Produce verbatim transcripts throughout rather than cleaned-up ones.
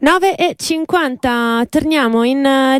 nove e cinquanta, torniamo in uh,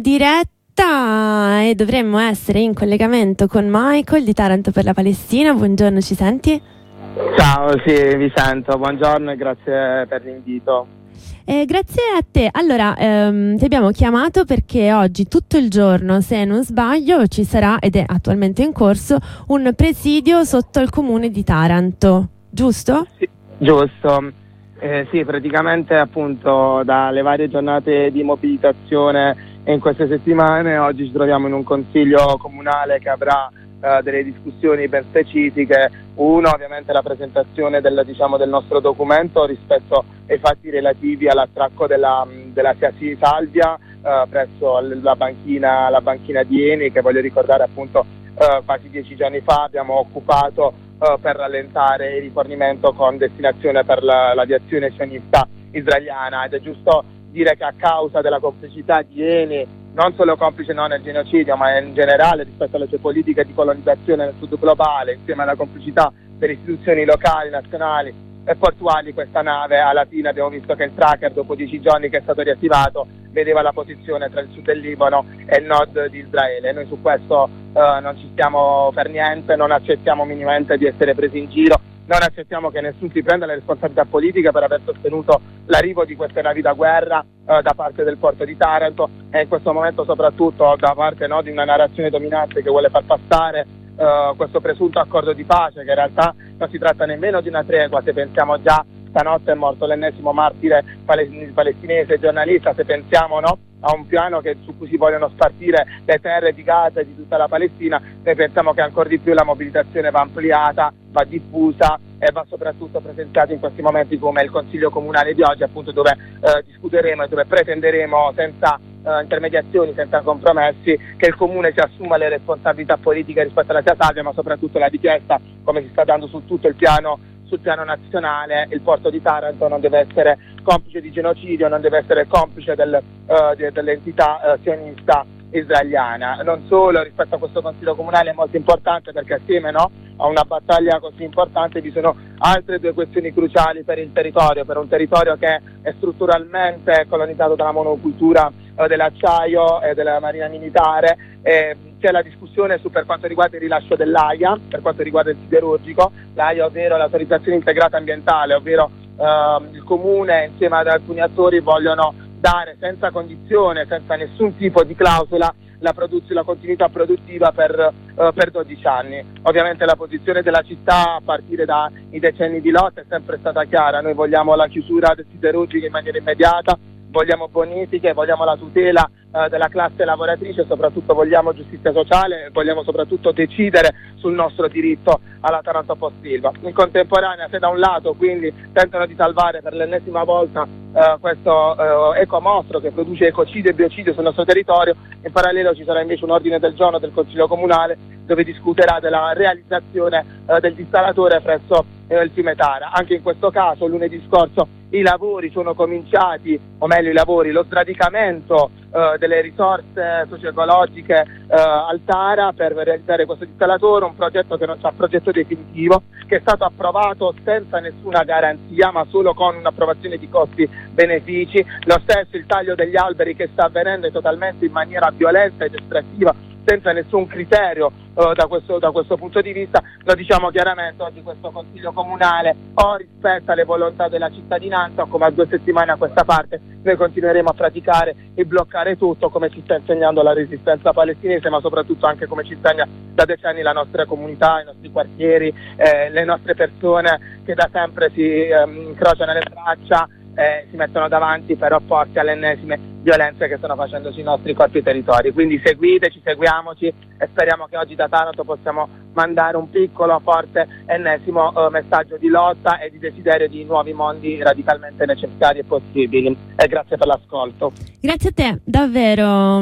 diretta e dovremmo essere in collegamento con Michael di Taranto per la Palestina. Buongiorno, ci senti? Ciao, sì, vi sento, buongiorno e grazie per l'invito. Eh, grazie a te. Allora, ehm, ti abbiamo chiamato perché oggi tutto il giorno, se non sbaglio, ci sarà, ed è attualmente in corso, un presidio sotto il comune di Taranto, giusto? Sì, giusto. Eh, sì, praticamente appunto dalle varie giornate di mobilitazione in queste settimane, oggi ci troviamo in un consiglio comunale che avrà eh, delle discussioni ben specifiche. Uno, ovviamente la presentazione del, diciamo, del nostro documento rispetto ai fatti relativi all'attracco della, della Siasi Salvia eh, presso la banchina, la banchina di Eni, che voglio ricordare appunto eh, quasi dieci giorni fa abbiamo occupato Uh, per rallentare il rifornimento con destinazione per la, l'aviazione sionista israeliana, ed è giusto dire che a causa della complicità di Eni, non solo complice non nel genocidio ma in generale rispetto alle sue politiche di colonizzazione nel sud globale, insieme alla complicità delle istituzioni locali, nazionali e portuali, questa nave alla fine abbiamo visto che il tracker, dopo dieci giorni che è stato riattivato, vedeva la posizione tra il sud del Libano e il nord di Israele. Noi su questo uh, non ci stiamo per niente, non accettiamo minimamente di essere presi in giro, non accettiamo che nessuno si prenda le responsabilità politiche per aver sostenuto l'arrivo di queste navi da guerra uh, da parte del porto di Taranto, e in questo momento soprattutto da parte no, di una narrazione dominante che vuole far passare Uh, questo presunto accordo di pace, che in realtà non si tratta nemmeno di una tregua. Se pensiamo, già stanotte è morto l'ennesimo martire palestinese giornalista, se pensiamo no, a un piano che, su cui si vogliono spartire le terre di Gaza e di tutta la Palestina, noi pensiamo che ancora di più la mobilitazione va ampliata, va diffusa e va soprattutto presentata in questi momenti come il Consiglio Comunale di oggi, appunto, dove eh, discuteremo e dove pretenderemo senza Uh, intermediazioni, senza compromessi, che il Comune si assuma le responsabilità politiche rispetto alla Sia Salvia, ma soprattutto la richiesta, come si sta dando su tutto il piano, sul piano nazionale: il porto di Taranto non deve essere complice di genocidio, non deve essere complice del, uh, de, dell'entità uh, sionista israeliana. Non solo, rispetto a questo Consiglio Comunale è molto importante perché assieme no, a una battaglia così importante vi sono altre due questioni cruciali per il territorio, per un territorio che è strutturalmente colonizzato dalla monocultura eh, dell'acciaio e della marina militare. Eh, c'è la discussione su per quanto riguarda il rilascio dell'A I A, per quanto riguarda il siderurgico, l'A I A ovvero l'autorizzazione integrata ambientale, ovvero eh, il Comune insieme ad alcuni attori vogliono dare senza condizione, senza nessun tipo di clausola, la, produz- la continuità produttiva per, uh, per dodici anni. Ovviamente la posizione della città a partire dai decenni di lotta è sempre stata chiara: noi vogliamo la chiusura del siderurgico in maniera immediata, vogliamo bonifiche, vogliamo la tutela uh, della classe lavoratrice, soprattutto vogliamo giustizia sociale, vogliamo soprattutto decidere sul nostro diritto alla Taranto Post Ilva. In contemporanea, se da un lato quindi tentano di salvare per l'ennesima volta uh, questo uh, ecomostro che produce ecocidio e biocidio sul nostro territorio, in parallelo ci sarà invece un ordine del giorno del Consiglio Comunale dove discuterà della realizzazione uh, del dissalatore presso uh, il fiume Tara. Anche in questo caso lunedì scorso i lavori sono cominciati, o meglio i lavori, lo sradicamento uh, delle risorse socio-ecologiche uh, al Tara per realizzare questo dissalatore, un progetto che non c'ha progetto definitivo, che è stato approvato senza nessuna garanzia ma solo con un'approvazione di costi-benefici. Lo stesso il taglio degli alberi che sta avvenendo totalmente in maniera violenta ed estrattiva, senza nessun criterio uh, da, questo, da questo punto di vista. Lo diciamo chiaramente, oggi questo Consiglio Comunale o rispetta le volontà della cittadinanza, o come a due settimane a questa parte noi continueremo a praticare e bloccare tutto, come ci sta insegnando la resistenza palestinese, ma soprattutto anche come ci insegna da decenni la nostra comunità, i nostri quartieri, eh, le nostre persone che da sempre si eh, incrociano le braccia e si mettono davanti per opporsi alle ennesime violenze che stanno facendo sui nostri corpi e territori. Quindi seguiteci, seguiamoci e speriamo che oggi da Taranto possiamo mandare un piccolo, forte, ennesimo uh, messaggio di lotta e di desiderio di nuovi mondi radicalmente necessari e possibili. E grazie per l'ascolto. Grazie a te, davvero.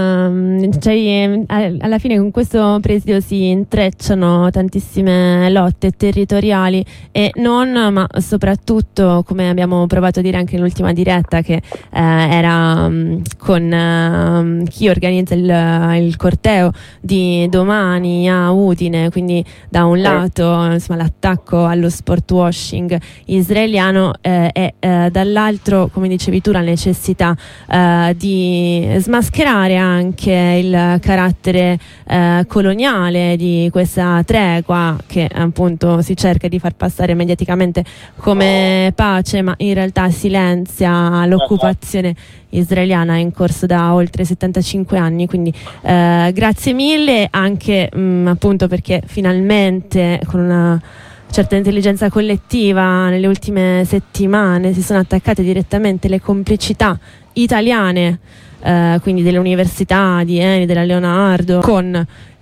Un, uh, cioè, alla fine con questo presidio si intrecciano tantissime lotte territoriali e non, ma soprattutto, come abbiamo provato a dire anche nell'ultima diretta, che uh, era um, con uh, chi organizza il, il corteo di domani a Udine cittadine, quindi da un lato insomma, l'attacco allo sport washing israeliano eh, e eh, dall'altro, come dicevi tu, la necessità eh, di smascherare anche il carattere eh, coloniale di questa tregua che appunto si cerca di far passare mediaticamente come pace, ma in realtà silenzia l'occupazione israeliana in corso da oltre settantacinque anni. Quindi eh, grazie mille anche mh, appunto perché finalmente con una certa intelligenza collettiva nelle ultime settimane si sono attaccate direttamente le complicità italiane, eh, quindi delle università di Eni, della Leonardo con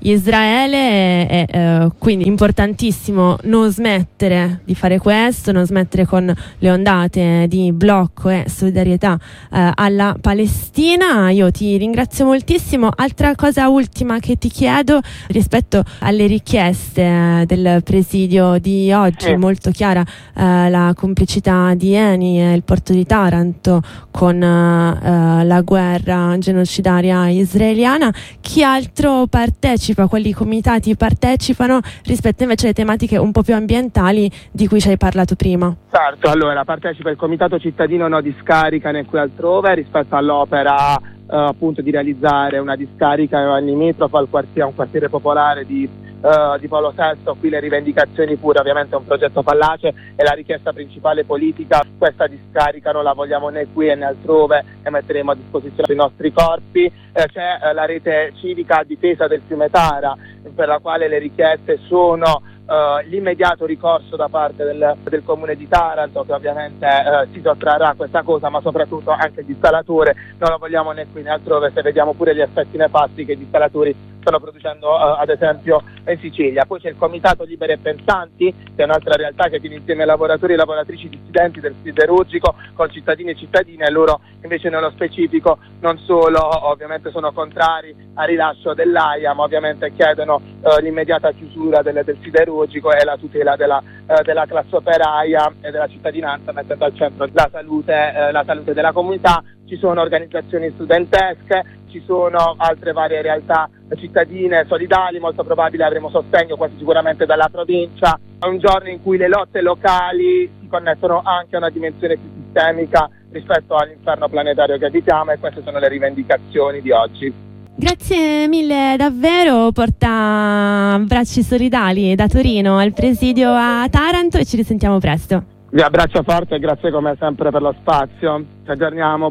Israele, e eh, quindi importantissimo non smettere di fare questo, non smettere con le ondate di blocco e solidarietà eh, alla Palestina. Io ti ringrazio moltissimo. Altra cosa ultima che ti chiedo rispetto alle richieste eh, del presidio di oggi, eh. molto chiara eh, la complicità di Eni e il porto di Taranto con eh, la guerra genocidaria israeliana. Chi altro partecipa? Quali comitati partecipano rispetto invece alle tematiche un po' più ambientali di cui ci hai parlato prima? Certo, allora partecipa il Comitato Cittadino No Discarica né qui altrove rispetto all'opera eh, appunto di realizzare una discarica limitrofa al quartiere, un quartiere popolare di, eh, di Paolo sesto. Qui le rivendicazioni pure, ovviamente è un progetto fallace e la richiesta principale politica: questa discarica non la vogliamo né qui né altrove e metteremo a disposizione dei nostri corpi. Eh, c'è eh, la rete civica a difesa del fiume Tara, per la quale le richieste sono Uh, l'immediato ricorso da parte del, del comune di Taranto, che ovviamente uh, si sottrarrà a questa cosa, ma soprattutto anche il dissalatore non lo vogliamo né qui né altrove, se vediamo pure gli effetti nefasti che i dissalatori stanno producendo uh, ad esempio in Sicilia. Poi c'è il Comitato Liberi e Pensanti, che è un'altra realtà che tiene insieme lavoratori e lavoratrici dissidenti del siderurgico con cittadini e cittadine, e loro invece nello specifico non solo ovviamente sono contrari al rilascio dell'AIA, ma ovviamente chiedono uh, l'immediata chiusura del, del siderurgico e la tutela della, eh, della classe operaia e della cittadinanza, mettendo al centro la salute, eh, la salute della comunità. Ci sono organizzazioni studentesche, ci sono altre varie realtà cittadine solidali, molto probabile avremo sostegno quasi sicuramente dalla provincia. È un giorno in cui le lotte locali si connettono anche a una dimensione più sistemica rispetto all'inferno planetario che abitiamo, e queste sono le rivendicazioni di oggi. Grazie mille davvero, porta abbracci solidali da Torino al presidio a Taranto e ci risentiamo presto. Vi abbraccio forte e grazie come sempre per lo spazio, ci aggiorniamo.